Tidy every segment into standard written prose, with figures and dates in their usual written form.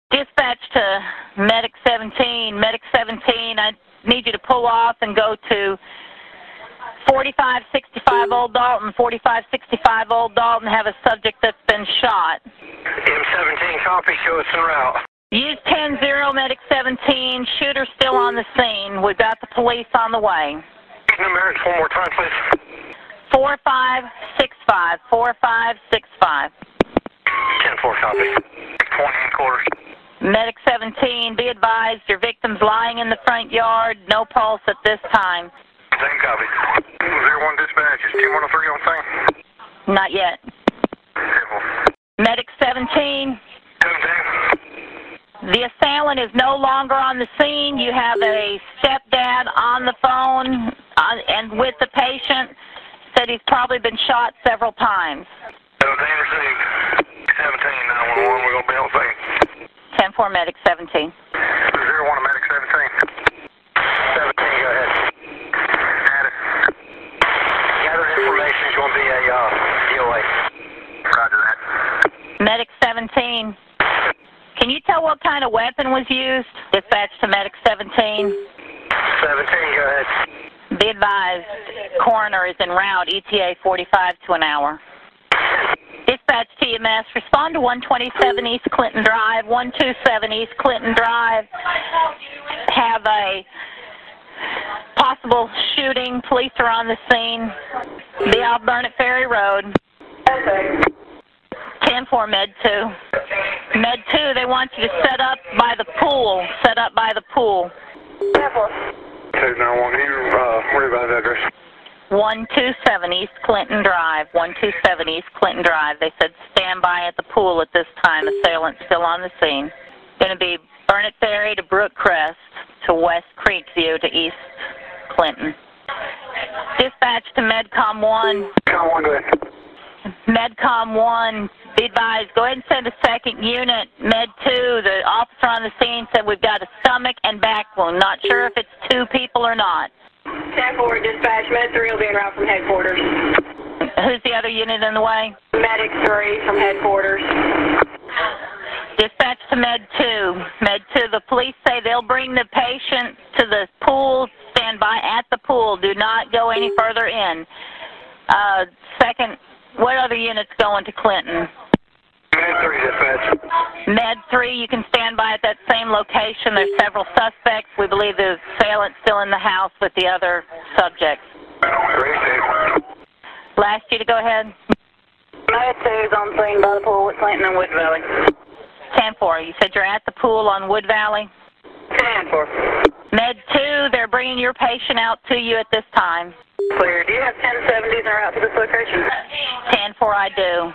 Dispatch to Medic 17. Medic 17, I need you to pull off and go to 4565 Old Dalton. 4565 Old Dalton, have a subject that's been shot. M17, copy, show us en route. Use 10-0, Medic 17. Shooter still on the scene. We've got the police on the way. Numerics one more time, please. 4565. 4565. 10-4, copy. 20 quarters. Medic 17, be advised, your victim's lying in the front yard. No pulse at this time. Same copy. 01 dispatch, is 2103 on scene? Not yet. Simple. Medic 17. 17. The assailant is no longer on the scene. You have a stepdad on the phone and with the patient. Said he's probably been shot several times. 17 received. 17, 911, we're going to be on scene. 10-4, Medic 17. 01 Medic 17. 17, go ahead. Status. Gathered information is going to be a DOA. Roger that. Medic 17. Can you tell what kind of weapon was used? Dispatch to Medic 17. 17, go ahead. Be advised, coroner is en route, ETA 45 to an hour. Dispatch TMS, respond to 127 East Clinton Drive, 127 East Clinton Drive. Have a possible shooting. Police are on the scene. Be off Burnett Ferry Road. 10-4, Med 2. Med 2, they want you to set up by the pool. Set up by the pool. 291, revise address. 127 East Clinton Drive. 127 East Clinton Drive. They said stand by at the pool at this time. Assailant still on the scene. Going to be Burnett Ferry to Brook Crest to West Creekview to East Clinton. Dispatch to Medcom 1. Medcom 1, go ahead. Medcom 1, be advised, go ahead and send a second unit. Med 2, the officer on the scene said we've got a stomach and back wound. Not sure if it's 2 people or not. 10-4, dispatch, Med 3 will be en route from headquarters. Who's the other unit in the way? Medic 3 from headquarters. Dispatch to Med 2. Med 2, the police say they'll bring the patient to the pool. Stand by at the pool. Do not go any further in. Second, what other units going to Clinton? Med 3, dispatch. Med 3, you can stand by at that same location. There's several suspects. We believe the assailant's still in the house with the other subjects. Last you to go ahead. Med 2 is on scene by the pool at Clinton and Wood Valley. 10-4, you said you're at the pool on Wood Valley? 10-4. Med 2, they're bringing your patient out to you at this time. Clear. Do you have 1070s en route to this location? 10-4, I do.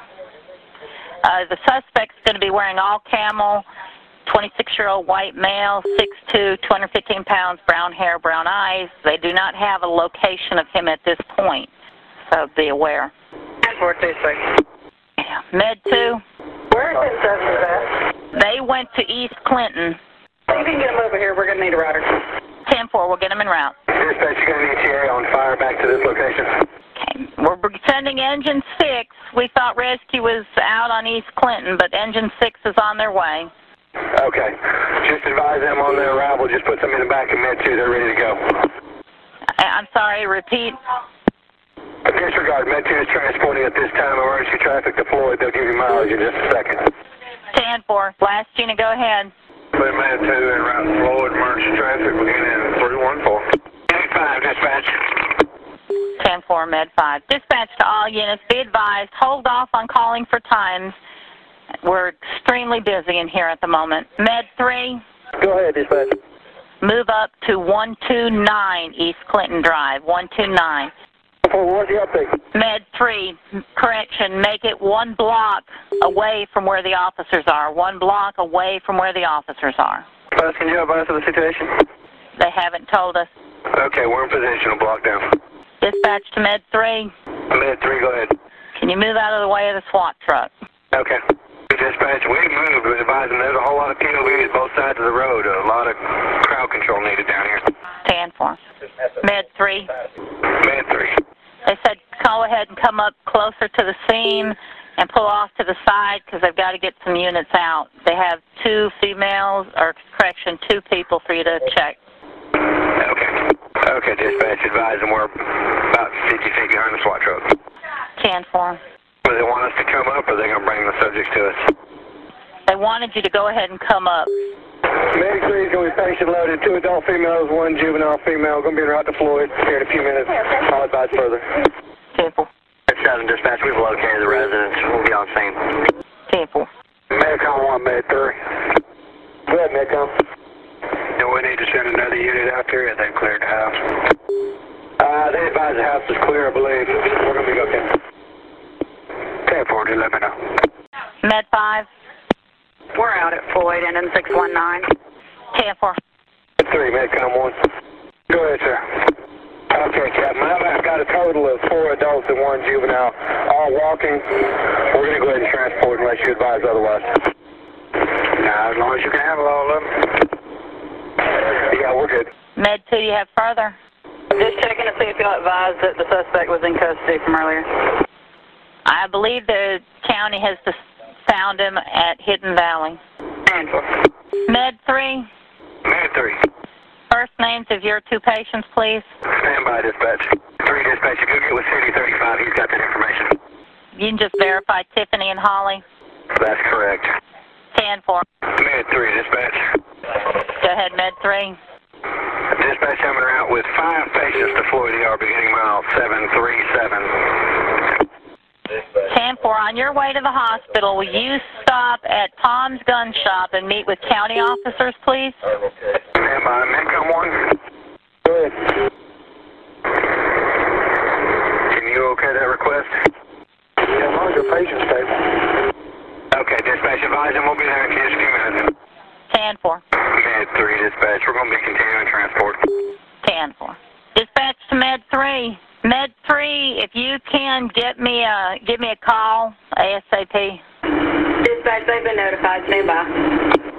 The suspect's going to be wearing all camel, 26-year-old white male, 6'2", 215 pounds, brown hair, brown eyes. They do not have a location of him at this point, so be aware. 10-4, 26. Med 2. Where is this subject at? They went to East Clinton. See if you can get him over here. We're going to need a rider. 10-4, we'll get him en route. Dispatch, you got an ETA on fire back to this location. Okay, we're sending Engine 6. We thought rescue was out on East Clinton, but Engine 6 is on their way. Okay. Just advise them on their arrival. Just put them in the back of Med 2. They're ready to go. I'm sorry, repeat. Disregard. Med 2 is transporting at this time. Emergency traffic deployed. They'll give you mileage in just a second. 10-4. Last unit, go ahead. Med 2 en route to Floyd. Emergency traffic beginning 314. Med 5, dispatch. 10-4, Med 5. Dispatch to all units. Be advised, hold off on calling for times. We're extremely busy in here at the moment. Med 3. Go ahead, dispatch. Move up to 129 East Clinton Drive. 129. What's the update? Med 3, correction, make it 1 block away from where the officers are. 1 block away from where the officers are. Can you advise of the situation? They haven't told us. Okay, we're in position. Block down. Dispatch to Med 3. Med 3, go ahead. Can you move out of the way of the SWAT truck? Okay. Dispatch, we moved. We're advising there's a whole lot of POVs both sides of the road. A lot of crowd control needed down here. 10-4. Med 3. Med 3. They said go ahead and come up closer to the scene and pull off to the side because they've got to get get some units out. They have 2 females, or correction, 2 people for you to check. Okay. Okay, dispatch, advise them we're about 50 feet behind the SWAT truck. 10-4. Do they want us to come up, or are they going to bring the subjects to us? They wanted you to go ahead and come up. Medic 3 is going to be patient loaded. 2 adult females, 1 juvenile female. Going to be en route to Floyd here in a few minutes. I'll advise further. 10-4. 7 dispatch, we've located the residents. We'll be on scene. 10-4. Medicom 1, Med 3. Go ahead, Medicom. Do we need to send another unit out there, or they've cleared the house? They advise the house is clear, I believe. We're going to be okay. 10-4, do let me know. Med 5. We're out at Floyd, and in 619. 10-4. Med 3, Medicom 1. Go ahead, sir. Okay, Captain. I've got a total of 4 adults and 1 juvenile, all walking. We're going to go ahead and transport unless you advise otherwise. Now, as long as you can handle all of them. Yeah, we're good. Med 2, you have further? Just checking to see if y'all advised that the suspect was in custody from earlier. I believe the county has found him at Hidden Valley. 10-4. Med 3. Med 3. First names of your 2 patients, please. Stand by, dispatch. 3 dispatch, if you get with City 35, he's got that information. You can just verify Tiffany and Holly. That's correct. 10-4. Med 3, dispatch. Go ahead, Med 3. Dispatch coming out with 5 patients to Floyd ER beginning mile 737. 10-4. On your way to the hospital, will you stop at Tom's Gun Shop and meet with county officers, please? Stand by, Medcom 1. Go ahead. Can you okay that request? Yeah, as long as your patient's stable. Okay, dispatch, advise them we'll be there in just a few minutes. 10-4. Med 3, dispatch. We're going to be continuing transport. 10-4. Dispatch to Med 3. Med 3, if you can give me a call ASAP. Dispatch, they've been notified. Stand by.